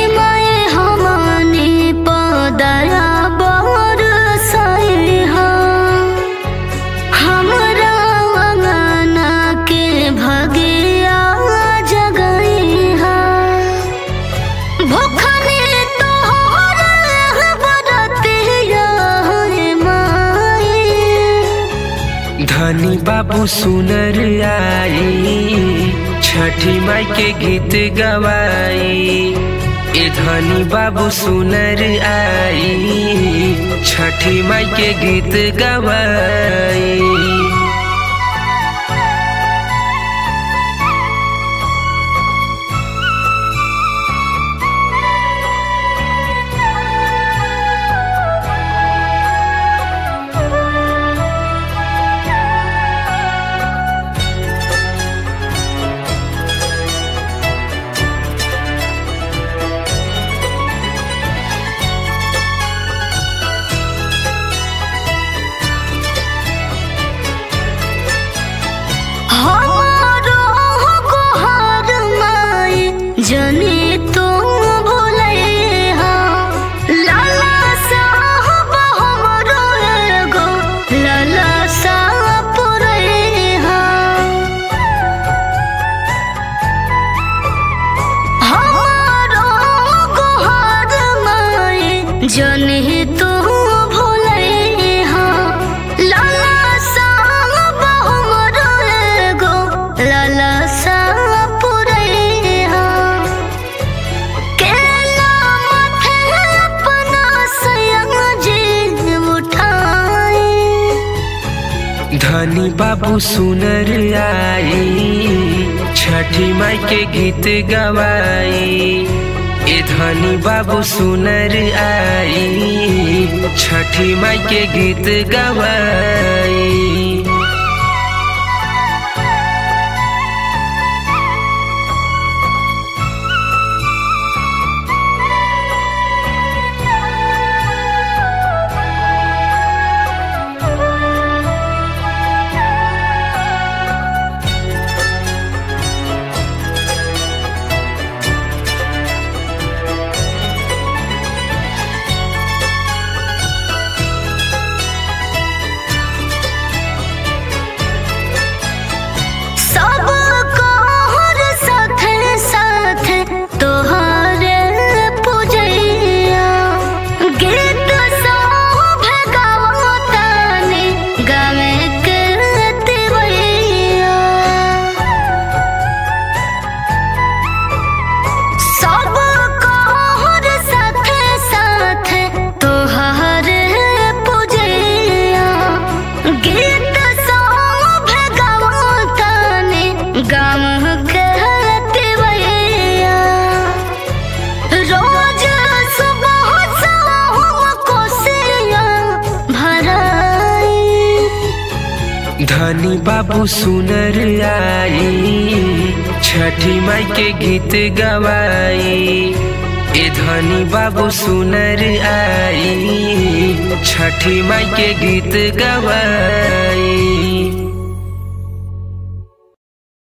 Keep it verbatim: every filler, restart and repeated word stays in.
माए हमनी पदया बरसाई हा हमरा अंगना के भगिया जगई हा भूखनी तोहर बरतिया माई। धनी बाबू सुनर आई छठी माई के गीत गवाई। ए धनी बाबू सुनर आई छठी माई के गीत गवाई। जनी तू भूले हा लाला साहब हमरो एगो लाला सा पुरे हा हमारो गोहार माई जनी तू भूले हा लाला साहब हमरो एगो लाला सा धनी बाबू सुनर आई छठी माई के गीत गवाई। ए धनी बाबू सुनर आई छठी माई के गीत गवाई। धनी बाबू सुनर आई छठी माई के गीत गवाई। ए धनी बाबू सुनर आई छठी माई के गीत गवाई।